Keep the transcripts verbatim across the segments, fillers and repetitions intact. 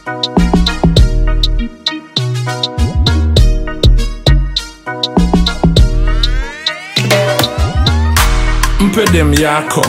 Mpe dem yako,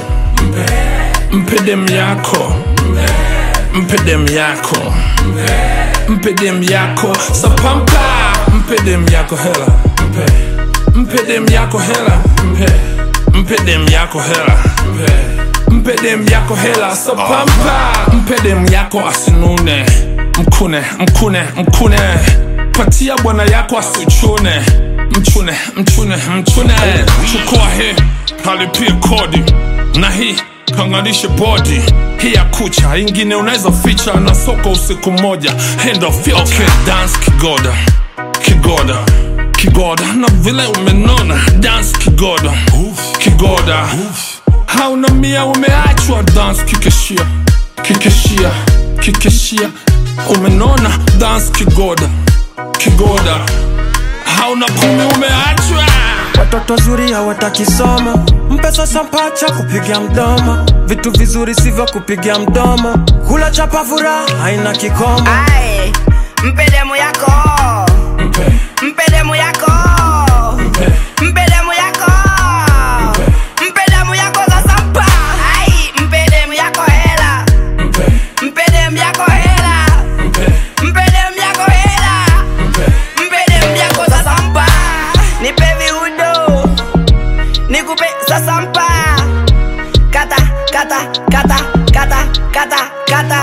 mpe dem yako, mpe dem yako, mpe dem yako sapampa, mpe dem yako hela, mpe dem yako hela, mpe dem yako hela, mpe dem yako hela sapampa, mpe dem yako asinune, mkune, mkune, mkune, patia bwana yako asichune, mchune, mchune, mchune, chukua he halipie kodi na hii kanganishe body. Hii ya kucha ingine unaweza feature na soko usiku moja. Hand of filter. Okay, dance kigoda, kigoda, kigoda na vile umenona. Dance kigoda, kigoda. Hauna mia umeachwa. Dance kikeshia, kikeshia, kikeshia. Umenona. Dance kigoda, kigoda. Hauna kumi umeachwa. Watoto zuri hawataki somo. Mpe sasa mpacha kupigia mdomo. Vitu vizuri sivyo kupigia mdomo. Kula chapa furaha haina kikomo. Aye, mpe demu yako. Mpe, mpe demu yako. Mpe, mpe demu yako. Mpe, mpe demu yako za sampa. Aye, mpe demu yako hela. Mpe, mpe demu yako hela. Mpe, mpe demu yako hela. Mpe, mpe demu yako za sampa. Nipe viudo, nikupe za sampa. Kata, kata, kata, kata, kata, kata.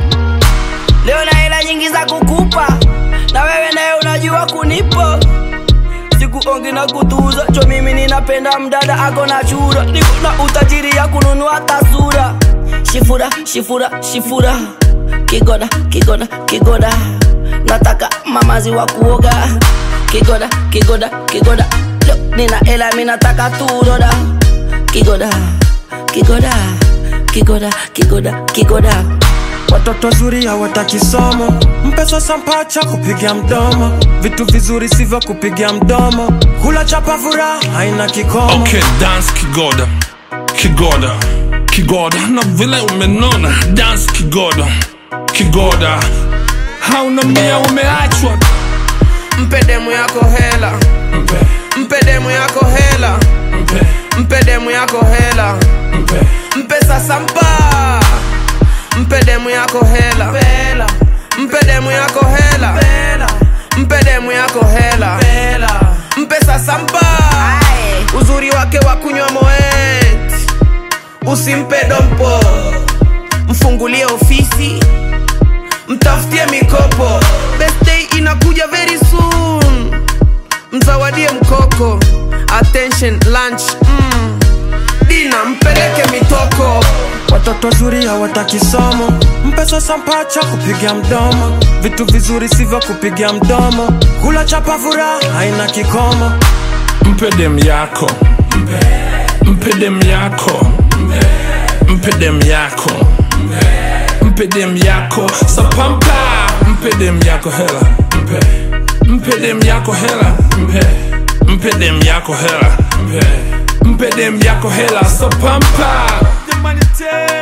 Leo na hela nyingi za kukupa, na wewe nae unajua kunipa. Sikuongi na kutuza, cho mimi ninapenda mdada ako na chura. Niko na utajiri ya kununua tasura. Shifura, shifura, shifura. Kigoda, kigoda, kigoda. Nataka mamazi wa kuoga. Kigoda, kigoda, kigoda. Leo nina hela mimi nataka turoda. Kigoda, kigoda, kigoda, kigoda, kigoda. Watoto zuri hawataki somo. Mpe sasa mpacha kupigia mdomo. Vitu vizuri sivyo kupigia mdomo. Kula chapa furaha haina kikomo. Okay, dance kigoda, kigoda, kigoda na vile umenona. Dance kigoda, kigoda. Hauna mia umeachwa. Mpe demu yako hela. Mpe, Mpe demu yako hela. mpe, Mpe demu yako hela. mpe, Mpe sasa mpa. Mpe demu yako hela. Hela. Mpe demu yako hela. Hela. Mpe demu yako hela. Hela. Mpe sasa mpa. Uzuri wake wa kunywa moet. Usimpe dompo. Mfungulie ofisi. Mtafutie mikopo. Birthday inakuja very soon. Mzawadie mkoko. Attention lunch. Mm. Dina mpeleke mitoko. Watoto zuri hawataki somo. Mpe sasa mpacha kupigia mdomo. Vitu vizuri sivyo kupigia mdomo. Kula chapa furaha haina kikomo. mpe dem yako, mpe, mpe dem yako, mpe, mpe dem yako, mpe, mpe dem yako sapampa. Mpe dem yako hela, mpe, mpe dem yako hela, mpe, mpe dem yako hela, mpe, mpe dem yako hela sapampa. The money